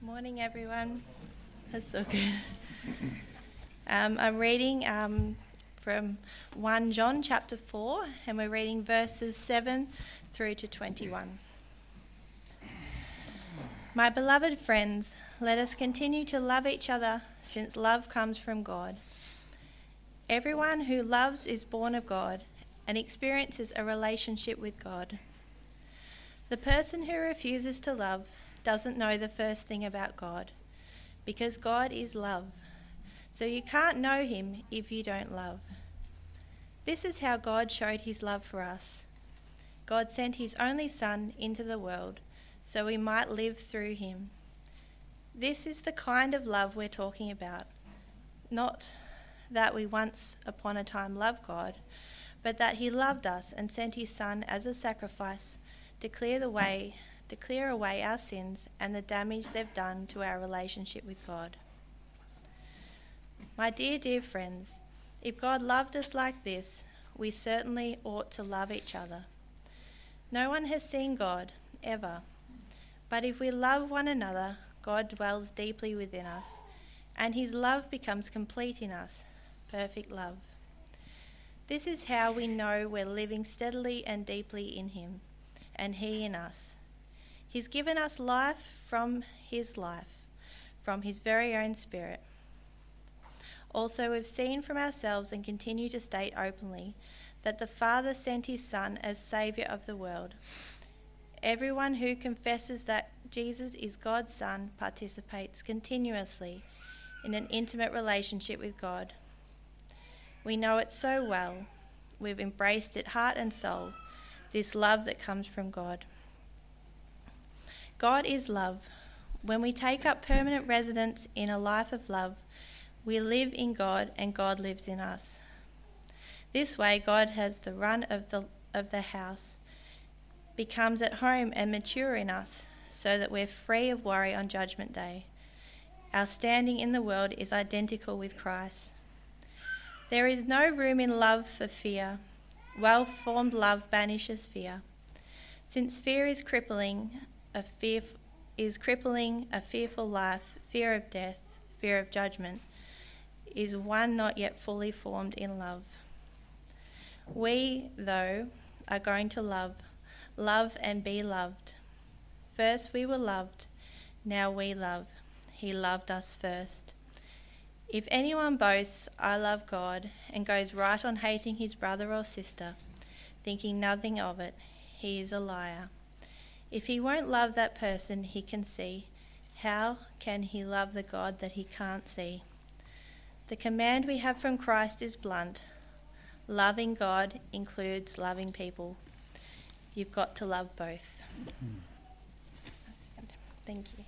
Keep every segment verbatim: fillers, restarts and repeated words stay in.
Morning, everyone. That's so good. Um, I'm reading um, from First John chapter four, and we're reading verses seven through to twenty-one. My beloved friends, let us continue to love each other, since love comes from God. Everyone who loves is born of God and experiences a relationship with God. The person who refuses to love doesn't know the first thing about God, because God is love. So you can't know him if you don't love. This is how God showed his love for us. God sent his only Son into the world so we might live through him. This is the kind of love we're talking about. Not that we once upon a time loved God, but that he loved us and sent his Son as a sacrifice to clear the way to clear away our sins and the damage they've done to our relationship with God. My dear, dear friends, if God loved us like this, we certainly ought to love each other. No one has seen God, ever. But if we love one another, God dwells deeply within us, and his love becomes complete in us, perfect love. This is how we know we're living steadily and deeply in him, and he in us. He's given us life from his life, from his very own Spirit. Also, we've seen from ourselves and continue to state openly that the Father sent his Son as Saviour of the world. Everyone who confesses that Jesus is God's Son participates continuously in an intimate relationship with God. We know it so well. We've embraced it heart and soul, this love that comes from God. God is love. When we take up permanent residence in a life of love, we live in God and God lives in us. This way, God has the run of the of the house, becomes at home and mature in us, so that we're free of worry on Judgment Day. Our standing in the world is identical with Christ. There is no room in love for fear. Well-formed love banishes fear. Since fear is crippling, a fear is crippling a fearful life, fear of death, fear of judgment, is one not yet fully formed in love. We, though, are going to love, love and be loved. First we were loved, now we love. He loved us first. If anyone boasts, I love God, and goes right on hating his brother or sister, thinking nothing of it, he is a liar. If he won't love that person he can see, how can he love the God that he can't see? The command we have from Christ is blunt. Loving God includes loving people. You've got to love both. Mm. That's good. Thank you.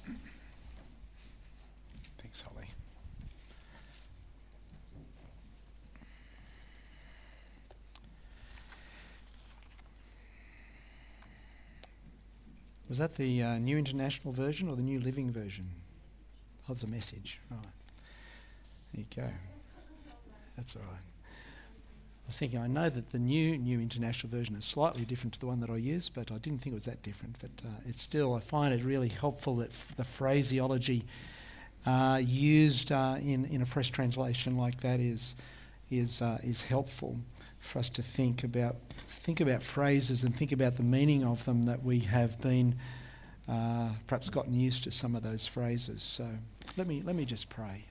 Thanks, Holly. Was that the uh, New International Version or the New Living Version? Oh, it's a Message. Right. There you go. That's all right. I was thinking, I know that the new New International Version is slightly different to the one that I use, but I didn't think it was that different. But uh, it's still, I find it really helpful that f- the phraseology uh, used uh, in, in a fresh translation like that is is uh, is helpful for us to think about think about phrases and think about the meaning of them, that we have been uh, perhaps gotten used to some of those phrases. So let me let me just pray.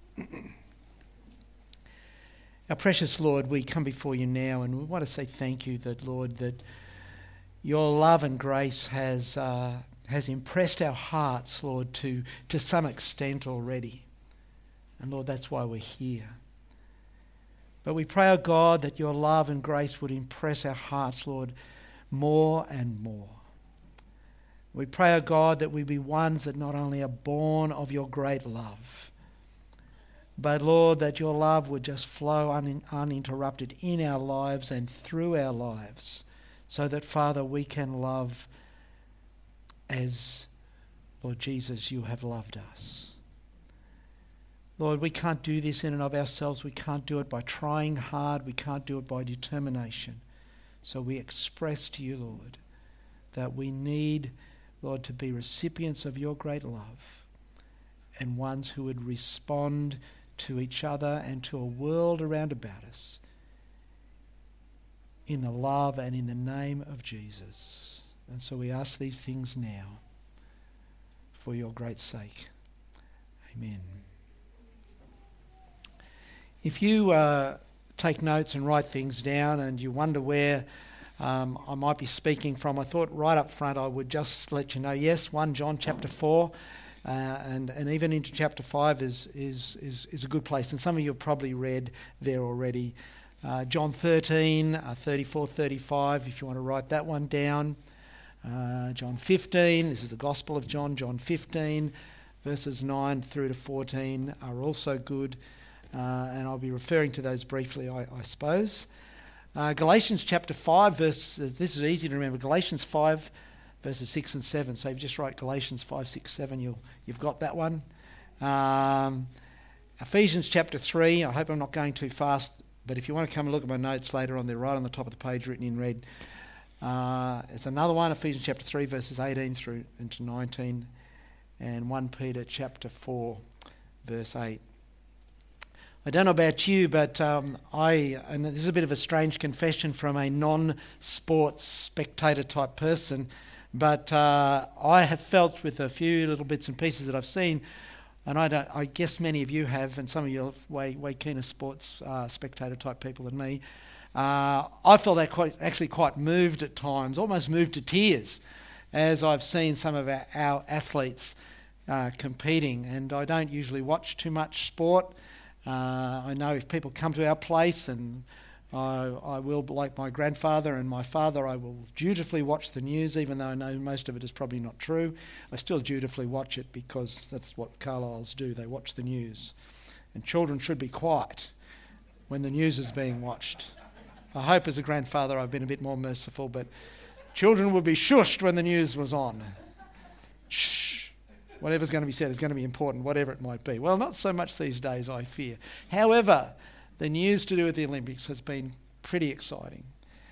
Our precious Lord, we come before you now and we want to say thank you that, Lord, that your love and grace has uh, has impressed our hearts, Lord, to, to some extent already. And Lord, that's why we're here. But we pray, oh God, that your love and grace would impress our hearts, Lord, more and more. We pray, oh God, that we be ones that not only are born of your great love, but Lord, that your love would just flow un- uninterrupted in our lives and through our lives, so that, Father, we can love as, Lord Jesus, you have loved us. Lord, we can't do this in and of ourselves. We can't do it by trying hard. We can't do it by determination. So we express to you, Lord, that we need, Lord, to be recipients of your great love. and ones who would respond to each other and to a world around about us in the love and in the name of Jesus. And so we ask these things now for your great sake. Amen. If you uh, take notes and write things down and you wonder where um, I might be speaking from, I thought right up front I would just let you know, yes, First John chapter four uh, and, and even into chapter five is, is, is, is a good place. And some of you have probably read there already. Uh, John thirteen, uh, thirty-four, thirty-five, if you want to write that one down. Uh, John fifteen, this is the Gospel of John, John fifteen, verses nine through to fourteen are also good. Uh, and I'll be referring to those briefly, I, I suppose. Uh, Galatians chapter five, verses, this is easy to remember, Galatians five, verses six and seven. So if you just write Galatians five, six, seven, you'll, you've got that one. Um, Ephesians chapter three, I hope I'm not going too fast, but if you want to come and look at my notes later on, they're right on the top of the page, written in red. Uh, it's another one, Ephesians chapter three, verses eighteen through into nineteen, and First Peter chapter four, verse eight. I don't know about you, but um, I, and this is a bit of a strange confession from a non-sports spectator type person, but uh, I have felt with a few little bits and pieces that I've seen, and I don't, I guess many of you have, and some of you are way, way keener sports uh, spectator type people than me. Uh, I felt that quite, actually quite moved at times, almost moved to tears, as I've seen some of our, our athletes uh, competing. And I don't usually watch too much sport. Uh, I know if people come to our place, and I, I will, like my grandfather and my father, I will dutifully watch the news, even though I know most of it is probably not true. I still dutifully watch it because that's what Carlisles do. They watch the news. And children should be quiet when the news is being watched. I hope as a grandfather I've been a bit more merciful, but children would be shushed when the news was on. Shh. Whatever's going to be said is going to be important, whatever it might be. Well, not so much these days, I fear. However, the news to do with the Olympics has been pretty exciting.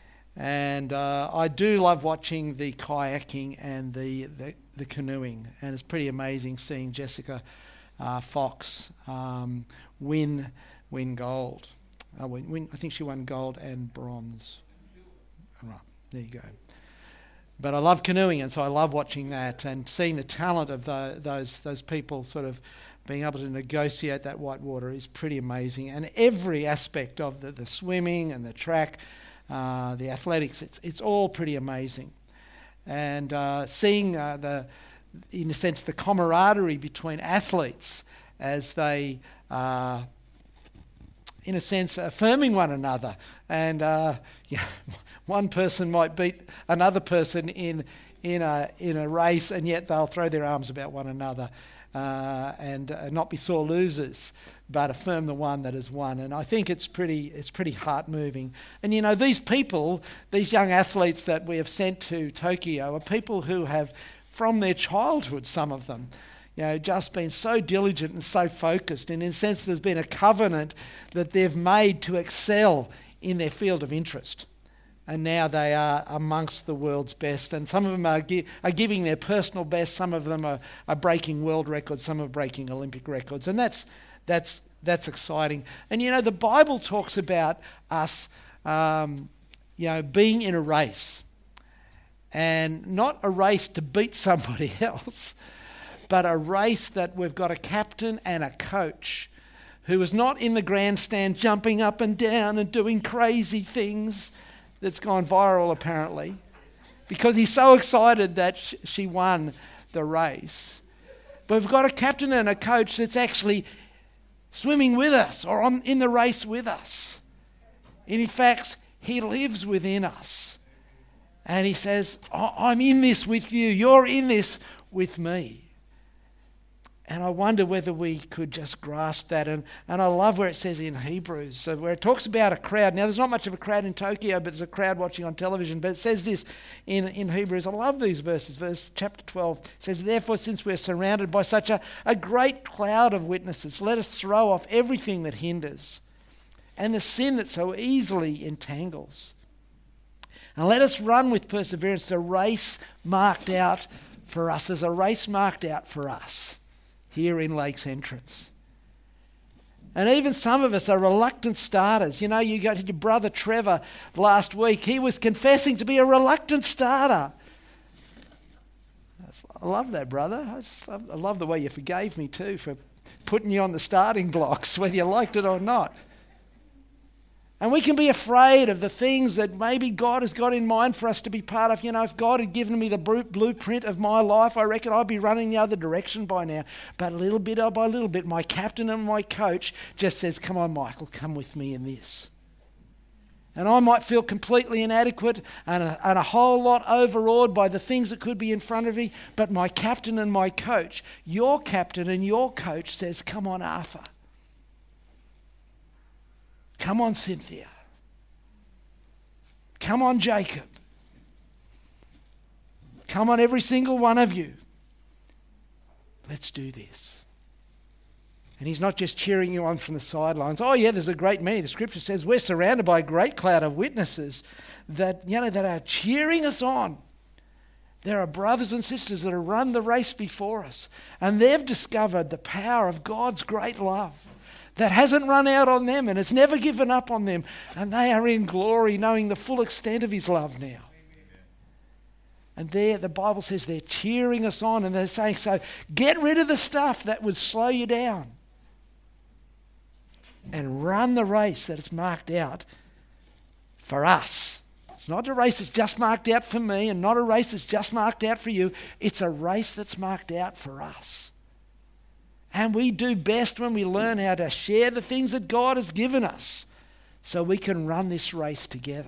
And uh, I do love watching the kayaking and the, the, the canoeing. And it's pretty amazing seeing Jessica uh, Fox um, win, win gold. Uh, win, win, I think she won gold and bronze. Right, there you go. But I love canoeing, and so I love watching that and seeing the talent of the, those those people sort of being able to negotiate that white water is pretty amazing. And every aspect of the, the swimming and the track, uh, the athletics, it's it's all pretty amazing. And uh, seeing uh, the, in a sense, the camaraderie between athletes as they, uh, in a sense, affirming one another. And uh, yeah. One person might beat another person in in a in a race, and yet they'll throw their arms about one another uh, and uh, not be sore losers, but affirm the one that has won. And I think it's pretty it's pretty heart moving. And you know, these people, these young athletes that we have sent to Tokyo, are people who have, from their childhood, some of them, you know, just been so diligent and so focused. And in a sense, there's been a covenant that they've made to excel in their field of interest. And now they are amongst the world's best. And some of them are, gi- are giving their personal best. Some of them are, are breaking world records. Some are breaking Olympic records. And that's that's that's exciting. And, you know, the Bible talks about us, um, you know, being in a race. And not a race to beat somebody else, but a race that we've got a captain and a coach who is not in the grandstand jumping up and down and doing crazy things. That's gone viral apparently, because he's so excited that sh- she won the race. But we've got a captain and a coach that's actually swimming with us or on, in the race with us. And in fact, he lives within us. And he says, I'm in this with you. You're in this with me. And I wonder whether we could just grasp that. And, and I love where it says in Hebrews, so where it talks about a crowd. Now, there's not much of a crowd in Tokyo, but there's a crowd watching on television. But it says this in, in Hebrews. I love these verses. Verse chapter twelve says, therefore, since we're surrounded by such a, a great cloud of witnesses, let us throw off everything that hinders and the sin that so easily entangles. And let us run with perseverance the race marked out for us. There's a race marked out for us. here in Lakes Entrance. And even some of us are reluctant starters. You know, you got your brother Trevor last week. He was confessing to be a reluctant starter. I love that, brother. I, just love, I love the way you forgave me too for putting you on the starting blocks, whether you liked it or not. And we can be afraid of the things that maybe God has got in mind for us to be part of. You know, if God had given me the blueprint of my life, I reckon I'd be running the other direction by now. But little bit by little bit, my captain and my coach just says, come on, Michael, come with me in this. And I might feel completely inadequate and a, and a whole lot overawed by the things that could be in front of me. But my captain and my coach, your captain and your coach says, come on, Arthur. Come on, Cynthia. Come on, Jacob. Come on, every single one of you. Let's do this. And he's not just cheering you on from the sidelines. Oh yeah, there's a great many. The scripture says we're surrounded by a great cloud of witnesses that, you know, that are cheering us on. There are brothers and sisters that have run the race before us, and they've discovered the power of God's great love that hasn't run out on them and has never given up on them. And they are in glory knowing the full extent of his love now. And there, the Bible says they're cheering us on and they're saying, so get rid of the stuff that would slow you down and run the race that is marked out for us. It's not a race that's just marked out for me and not a race that's just marked out for you. It's a race that's marked out for us. And we do best when we learn how to share the things that God has given us so we can run this race together.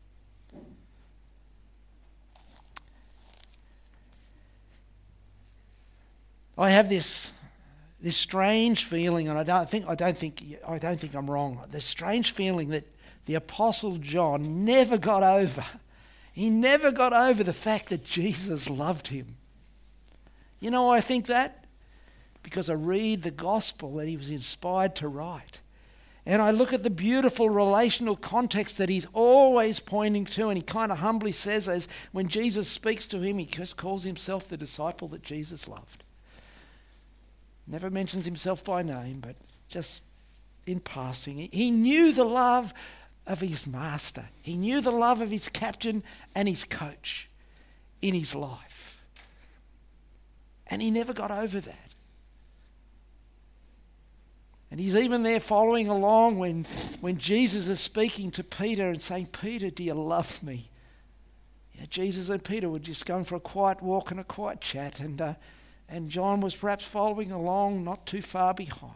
I have this this strange feeling, and I don't think I don't think I don't think I'm wrong. This strange feeling that the Apostle John never got over. He never got over the fact that Jesus loved him. You know why I think that? Because I read the gospel that he was inspired to write. And I look at the beautiful relational context that he's always pointing to, and he kind of humbly says, as when Jesus speaks to him, he just calls himself the disciple that Jesus loved. Never mentions himself by name, but just in passing. He knew the love of his master. He knew the love of his captain and his coach in his life. And he never got over that. And he's even there following along when, when Jesus is speaking to Peter and saying, Peter, do you love me? Yeah, Jesus and Peter were just going for a quiet walk and a quiet chat, and uh, and John was perhaps following along not too far behind.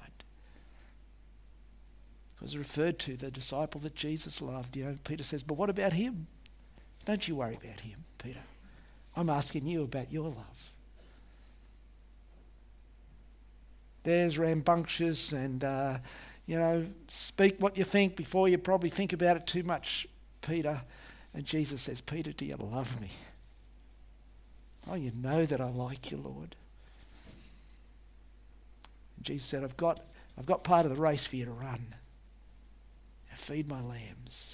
It was referred to the disciple that Jesus loved. You know, Peter says, but what about him? Don't you worry about him, Peter. I'm asking you about your love. There's rambunctious and, uh, you know, speak what you think before you probably think about it too much, Peter. And Jesus says, Peter, do you love me? Oh, you know that I like you, Lord. And Jesus said, I've got, I've got part of the race for you to run. Now feed my lambs.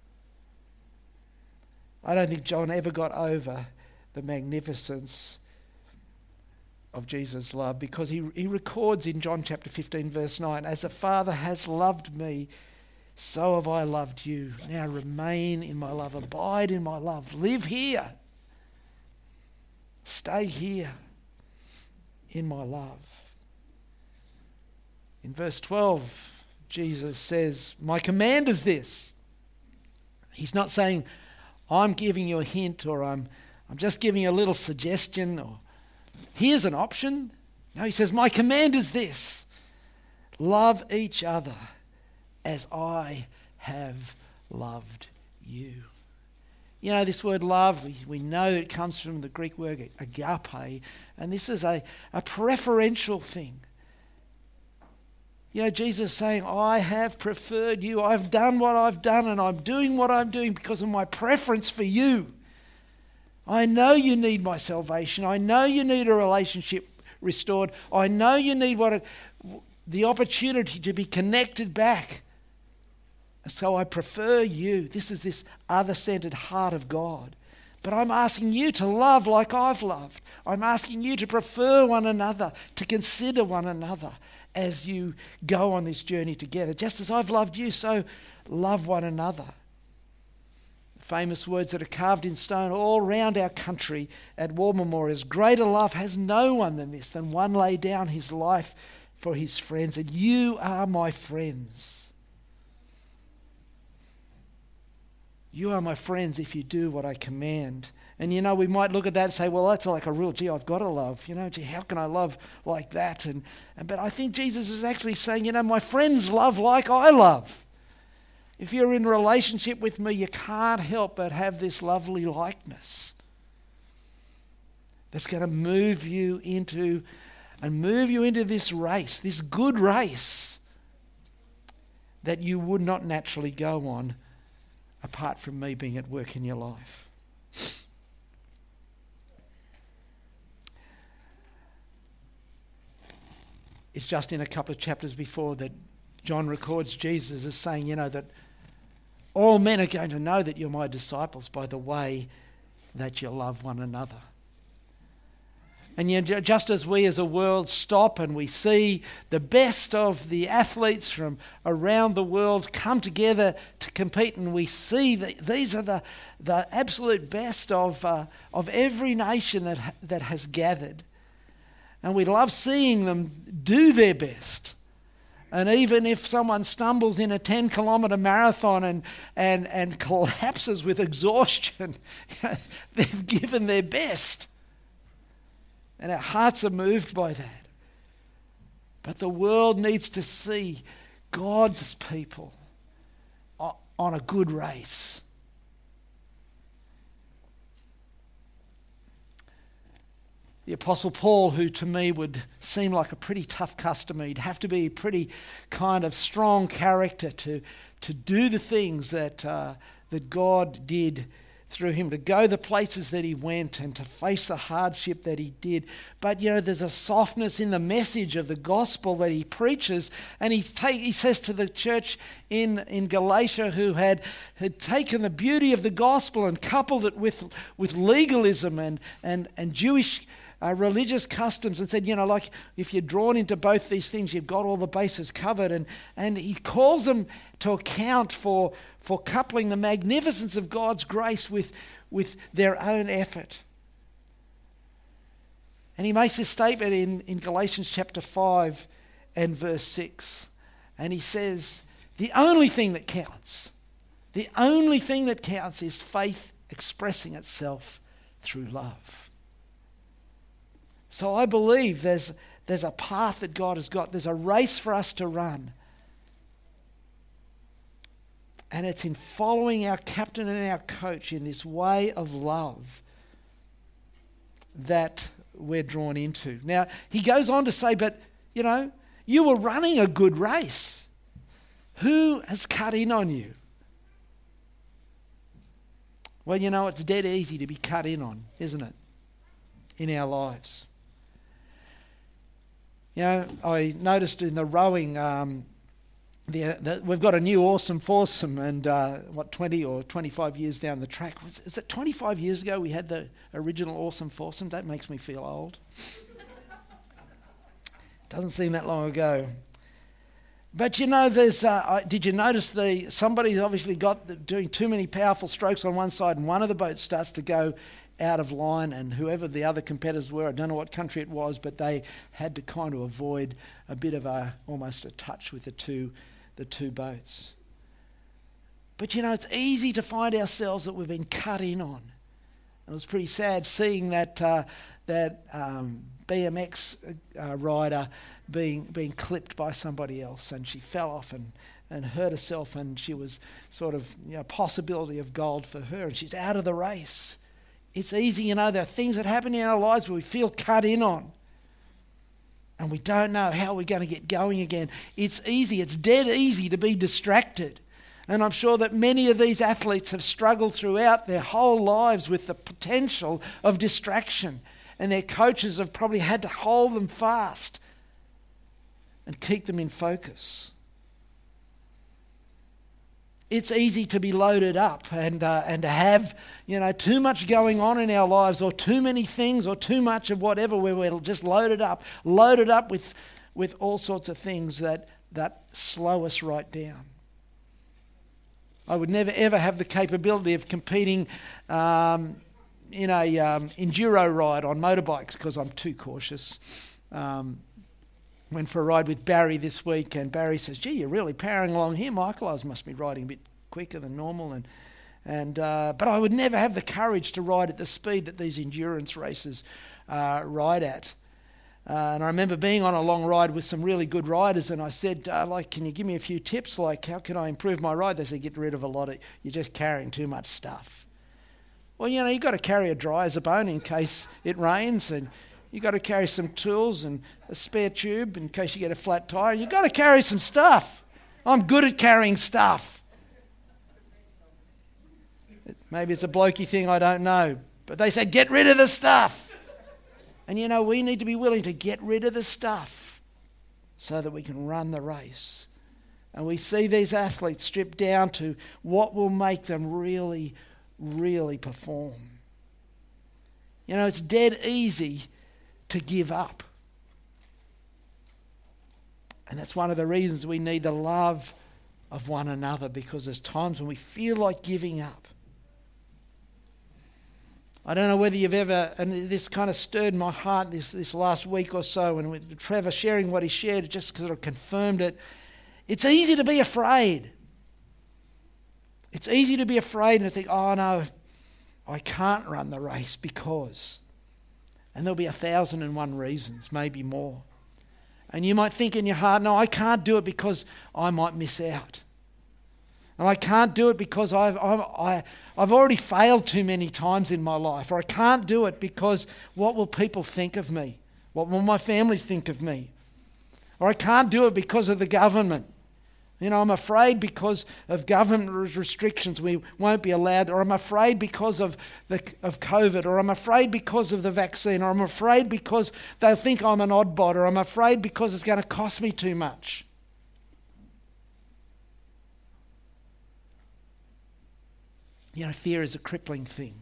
I don't think John ever got over the magnificence of Jesus' love, because he, he records in John chapter fifteen verse nine, as the Father has loved me, so have I loved you. Now remain in my love, abide in my love, live here, stay here in my love. In verse twelve, Jesus says, my command is this. He's not saying, I'm giving you a hint, or I'm, I'm just giving you a little suggestion, or here's an option. No, he says, my command is this. Love each other as I have loved you. You know, this word love, we, we know it comes from the Greek word agape, and this is a, a preferential thing. You know, Jesus is saying, I have preferred you. I've done what I've done, and I'm doing what I'm doing because of my preference for you. I know you need my salvation. I know you need a relationship restored. I know you need what it, the opportunity to be connected back. So I prefer you. This is this other-centered heart of God But I'm asking you to love like I've loved. I'm asking you to prefer one another, to consider one another as you go on this journey together. Just as I've loved you, so love one another. Famous words that are carved in stone all around our country at war memorials. Greater love has no one than this, than one lay down his life for his friends. And you are my friends. You are my friends if you do what I command. And you know, we might look at that and say, well, that's like a real, gee, I've got to love. You know, gee, how can I love like that? And, and but I think Jesus is actually saying, you know, my friends love like I love. If you're in a relationship with me, you can't help but have this lovely likeness that's going to move you into and move you into this race, this good race that you would not naturally go on apart from me being at work in your life. It's just in a couple of chapters before that John records Jesus as saying, you know, that all men are going to know that you're my disciples by the way that you love one another. And yet, just as we as a world stop and we see the best of the athletes from around the world come together to compete, and we see that these are the, the absolute best of, uh, of every nation that, that has gathered. And we love seeing them do their best. And even if someone stumbles in a ten kilometre marathon and, and, and collapses with exhaustion, they've given their best. And our hearts are moved by that. But the world needs to see God's people on a good race. The Apostle Paul, who to me would seem like a pretty tough customer, he'd have to be a pretty kind of strong character to, to do the things that, uh, that God did through him, to go the places that he went and to face the hardship that he did. But, you know, there's a softness in the message of the gospel that he preaches. And he, take, he says to the church in, in Galatia who had, had taken the beauty of the gospel and coupled it with, with legalism and, and, and Jewish Uh, religious customs, and said, you know, like if you're drawn into both these things, you've got all the bases covered. And, and he calls them to account for, for coupling the magnificence of God's grace with, with their own effort. And he makes this statement in, in Galatians chapter five and verse six. And he says, the only thing that counts, the only thing that counts is faith expressing itself through love. So I believe there's, there's a path that God has got. There's a race for us to run. And it's in following our captain and our coach in this way of love that we're drawn into. Now, he goes on to say, but, you know, you were running a good race. Who has cut in on you? Well, you know, it's dead easy to be cut in on, isn't it, in our lives? You know, I noticed in the rowing, um, the, the, we've got a new awesome foursome, and uh, what, twenty or twenty-five years down the track. Was, is it twenty-five years ago we had the original awesome foursome? That makes me feel old. Doesn't seem that long ago. But you know, there's. Uh, I, did you notice the somebody's obviously got the, doing too many powerful strokes on one side, and one of the boats starts to go out of line, and whoever the other competitors were, I don't know what country it was, but they had to kind of avoid a bit of a almost a touch with the two the two boats. But you know, it's easy to find ourselves that we've been cut in on. It was pretty sad seeing that uh, that um, B M X uh, rider being being clipped by somebody else, and she fell off and and hurt herself, and she was sort of, you know, a possibility of gold for her, and she's out of the race. It's easy, you know, there are things that happen in our lives where we feel cut in on. And we don't know how we're going to get going again. It's easy, it's dead easy to be distracted. And I'm sure that many of these athletes have struggled throughout their whole lives with the potential of distraction. And their coaches have probably had to hold them fast and keep them in focus. It's easy to be loaded up and uh, and to have, you know, too much going on in our lives, or too many things, or too much of whatever, where we're just loaded up, loaded up with with all sorts of things that, that slow us right down. I would never ever have the capability of competing um, in a um, enduro ride on motorbikes because I'm too cautious. Um, went for a ride with Barry this week, and Barry says, "Gee, you're really powering along here, Michael." I must be riding a bit quicker than normal, and and uh, but I would never have the courage to ride at the speed that these endurance races uh, ride at. Uh, and I remember being on a long ride with some really good riders, and I said, uh, like, "Can you give me a few tips? Like, how can I improve my ride?" They said, "Get rid of a lot of, you're just carrying too much stuff." Well, you know, you've got to carry a dry as a bone in case it rains, and you've got to carry some tools and a spare tube in case you get a flat tyre. You've got to carry some stuff. I'm good at carrying stuff. Maybe it's a blokey thing, I don't know. But they said, get rid of the stuff. And you know, we need to be willing to get rid of the stuff so that we can run the race. And we see these athletes stripped down to what will make them really, really perform. You know, it's dead easy to give up. And that's one of the reasons we need the love of one another, because there's times when we feel like giving up. I don't know whether you've ever, and this kind of stirred my heart this, this last week or so, and with Trevor sharing what he shared, it just sort of confirmed it. It's easy to be afraid. It's easy to be afraid and to think, oh no, I can't run the race because... And there'll be a thousand and one reasons, maybe more. And you might think in your heart, no, I can't do it because I might miss out. And I can't do it because I've, I've, I, I've already failed too many times in my life. Or I can't do it because what will people think of me? What will my family think of me? Or I can't do it because of the government. You know, I'm afraid because of government restrictions we won't be allowed, or I'm afraid because of the of COVID, or I'm afraid because of the vaccine, or I'm afraid because they'll think I'm an oddbot, or I'm afraid because it's going to cost me too much. You know, fear is a crippling thing.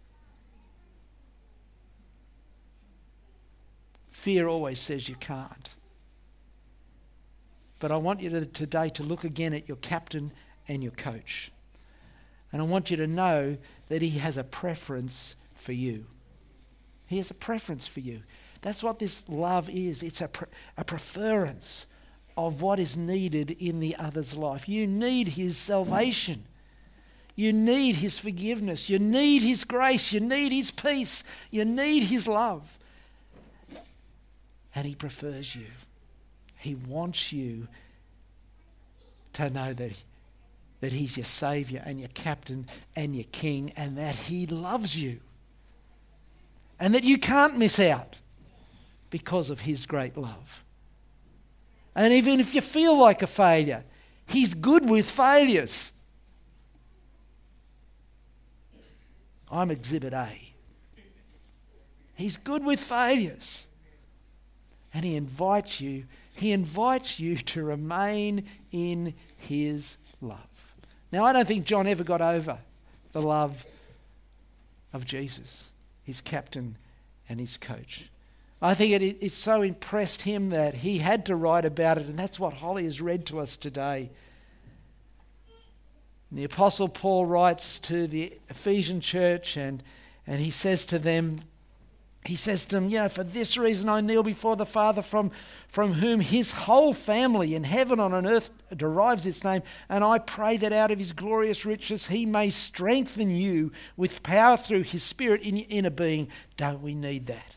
Fear always says you can't. But I want you to, today to look again at your captain and your coach. And I want you to know that he has a preference for you. He has a preference for you. That's what this love is. It's a, pre- a preference of what is needed in the other's life. You need his salvation. You need his forgiveness. You need his grace. You need his peace. You need his love. And he prefers you. He wants you to know that, that he's your saviour and your captain and your king, and that he loves you. And that you can't miss out because of his great love. And even if you feel like a failure, he's good with failures. I'm Exhibit A. He's good with failures. And he invites you He invites you to remain in his love. Now, I don't think John ever got over the love of Jesus, his captain and his coach. I think it, it so impressed him that he had to write about it, and that's what Holly has read to us today. And the Apostle Paul writes to the Ephesian church, and, and he says to them, He says to them, you know, for this reason I kneel before the Father, from, from whom his whole family in heaven and on earth derives its name, and I pray that out of his glorious riches he may strengthen you with power through his Spirit in your inner being. Don't we need that?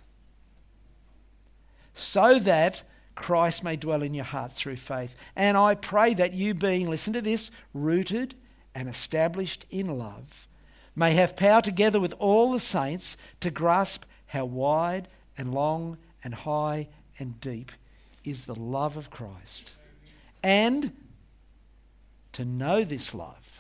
So that Christ may dwell in your hearts through faith. And I pray that you being, listen to this, rooted and established in love, may have power together with all the saints to grasp how wide and long and high and deep is the love of Christ. And to know this love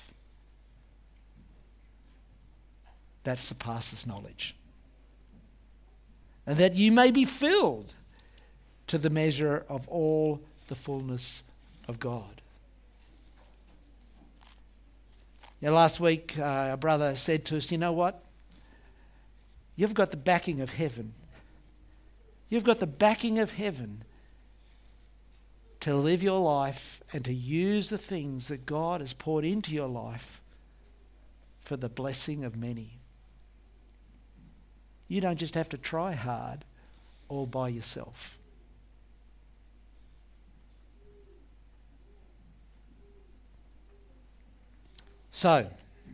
that surpasses knowledge. And that you may be filled to the measure of all the fullness of God. You know, last week, uh, our brother said to us, you know what? You've got the backing of heaven. You've got the backing of heaven to live your life and to use the things that God has poured into your life for the blessing of many. You don't just have to try hard all by yourself. So,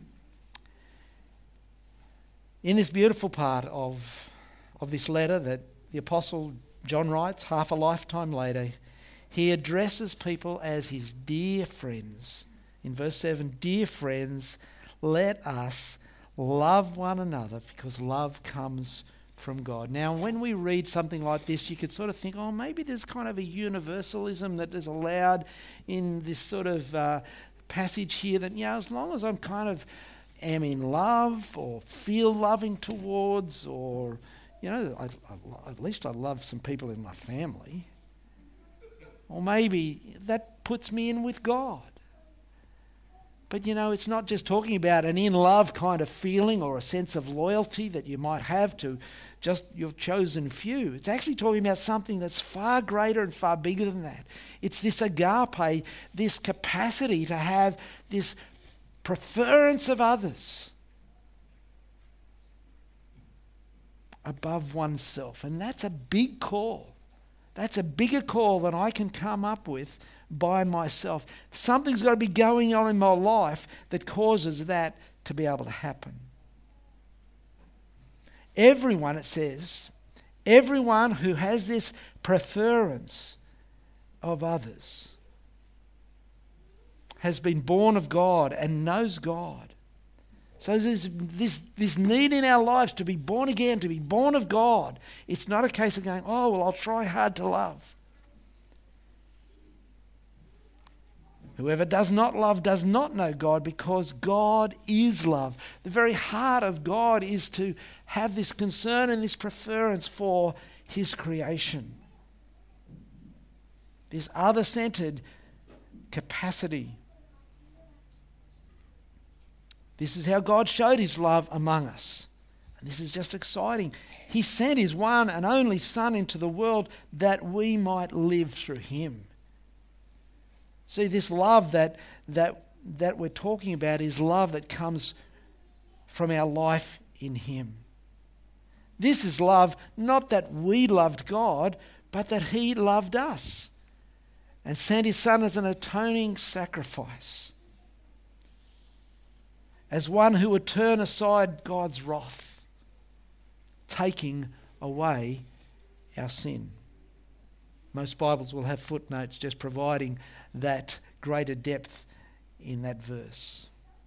in this beautiful part of, of this letter that the Apostle John writes half a lifetime later, he addresses people as his dear friends. In verse seven, dear friends, let us love one another because love comes from God. Now, when we read something like this, you could sort of think, oh, maybe there's kind of a universalism that is allowed in this sort of uh, passage here that, you know, as long as I'm kind of am in love or feel loving towards, or, you know, I, I, at least I love some people in my family. Or maybe that puts me in with God. But, you know, it's not just talking about an in-love kind of feeling or a sense of loyalty that you might have to just your chosen few. It's actually talking about something that's far greater and far bigger than that. It's this agape, this capacity to have this preference of others above oneself. And that's a big call. That's a bigger call than I can come up with by myself. Something's got to be going on in my life that causes that to be able to happen. Everyone, it says, everyone who has this preference of others has been born of God and knows God. So there's this, this need in our lives to be born again, to be born of God. It's not a case of going, oh, well, I'll try hard to love. Whoever does not love does not know God, because God is love. The very heart of God is to have this concern and this preference for his creation. This other-centered capacity. This is how God showed his love among us. And this is just exciting. He sent his one and only Son into the world that we might live through him. See, this love that, that, that we're talking about is love that comes from our life in him. This is love, not that we loved God, but that he loved us and sent his Son as an atoning sacrifice, as one who would turn aside God's wrath, taking away our sin. Most Bibles will have footnotes just providing that greater depth in that verse.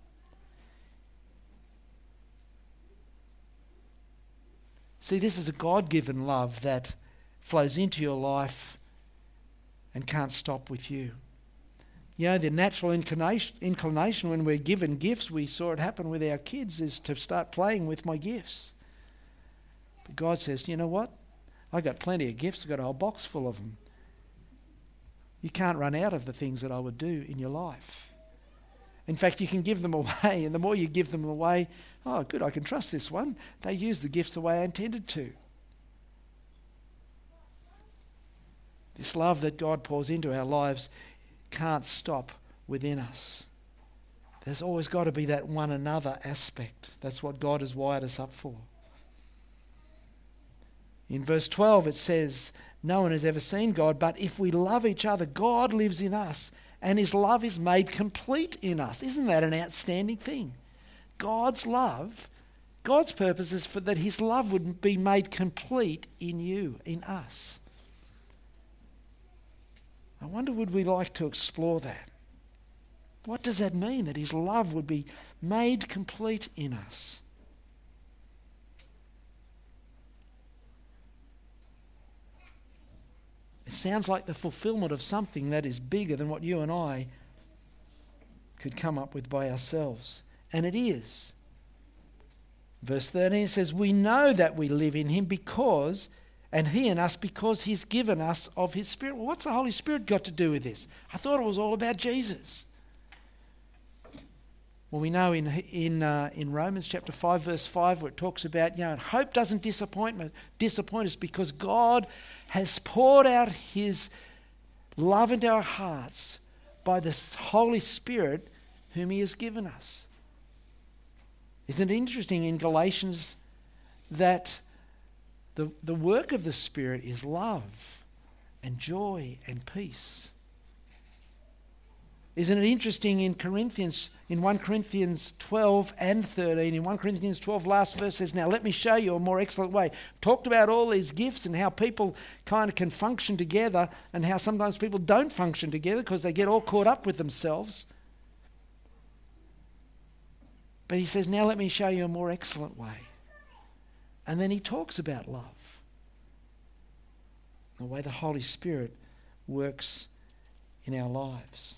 See, this is a God-given love that flows into your life and can't stop with you. You know, the natural inclination, inclination when we're given gifts, we saw it happen with our kids, is to start playing with my gifts. But God says, you know what? I got plenty of gifts. I've got a whole box full of them. You can't run out of the things that I would do in your life. In fact, you can give them away, and the more you give them away, oh, good, I can trust this one. They use the gifts the way I intended to. This love that God pours into our lives can't stop within us. There's always got to be that one another aspect. That's what God has wired us up for. In verse twelve it says, no one has ever seen God, but if we love each other, God lives in us and his love is made complete in us. Isn't that an outstanding thing? God's love, God's purpose is for that his love would be made complete in you, in us. I wonder, would we like to explore that? What does that mean, that his love would be made complete in us? It sounds like the fulfillment of something that is bigger than what you and I could come up with by ourselves. And it is. Verse thirteen says, we know that we live in him because, and he in us because he's given us of his Spirit. Well, what's the Holy Spirit got to do with this? I thought it was all about Jesus. Well, we know in in uh, in Romans chapter five, verse five, where it talks about, you know, hope doesn't disappoint, disappoint us because God has poured out his love into our hearts by the Holy Spirit whom he has given us. Isn't it interesting in Galatians that the, the work of the Spirit is love and joy and peace? Isn't it interesting in Corinthians, in First Corinthians twelve and thirteen, in First Corinthians twelve, last verse says, now let me show you a more excellent way. Talked about all these gifts and how people kind of can function together and how sometimes people don't function together because they get all caught up with themselves. But he says, now let me show you a more excellent way. And then he talks about love. The way the Holy Spirit works in our lives.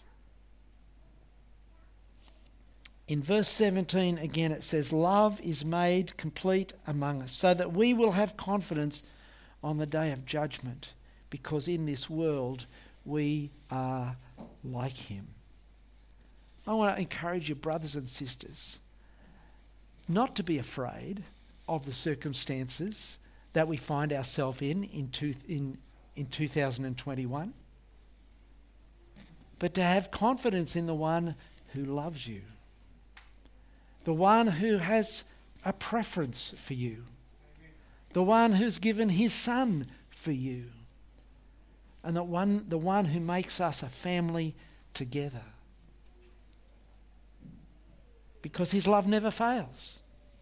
In verse seventeen, again, it says, love is made complete among us, so that we will have confidence on the day of judgment, because in this world we are like him. I want to encourage you, brothers and sisters, not to be afraid of the circumstances that we find ourselves in in, two, in in two thousand twenty-one, but to have confidence in the one who loves you. The one who has a preference for you. The one who's given his son for you. And the one, the one who makes us a family together. Because his love never fails.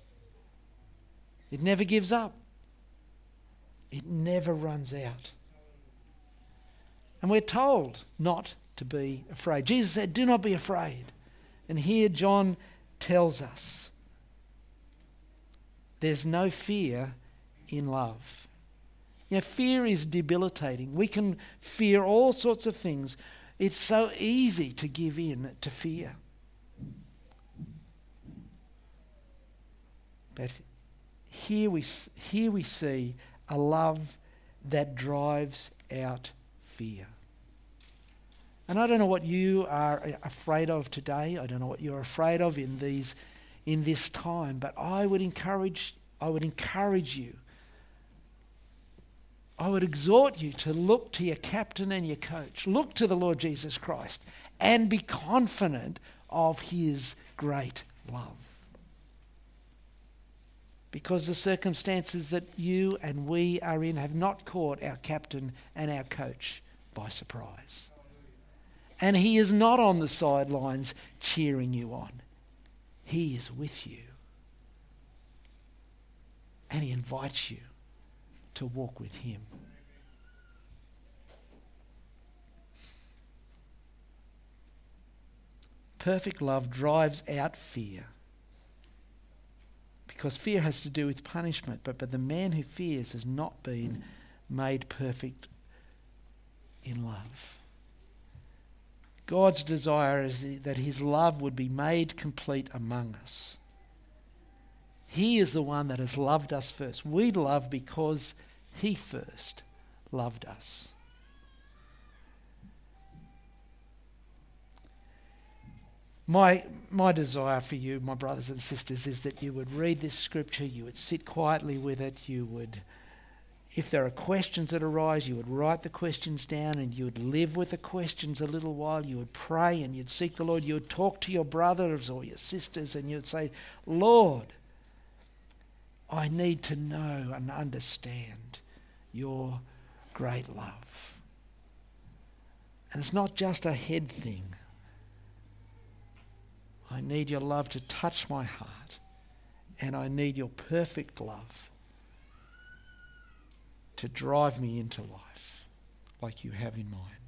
It never gives up. It never runs out. And we're told not to be afraid. Jesus said, do not be afraid. And here John tells us there's no fear in love. You know, fear is debilitating. We can fear all sorts of things. It's so easy to give in to fear. But here we, here we see a love that drives out fear. And I don't know what you are afraid of today. I don't know what you're afraid of in these, in this time. But I would encourage, I would encourage you. I would exhort you to look to your captain and your coach. Look to the Lord Jesus Christ and be confident of his great love. Because the circumstances that you and we are in have not caught our captain and our coach by surprise. And he is not on the sidelines cheering you on. He is with you. And he invites you to walk with him. Perfect love drives out fear. Because fear has to do with punishment. But, but the man who fears has not been made perfect in love. God's desire is that his love would be made complete among us. He is the one that has loved us first. We love because he first loved us. My, my desire for you, my brothers and sisters, is that you would read this scripture, you would sit quietly with it, you would, if there are questions that arise, you would write the questions down and you would live with the questions a little while. You would pray and you'd seek the Lord. You would talk to your brothers or your sisters and you'd say, Lord, I need to know and understand your great love. And it's not just a head thing. I need your love to touch my heart, and I need your perfect love to drive me into life like you have in mind.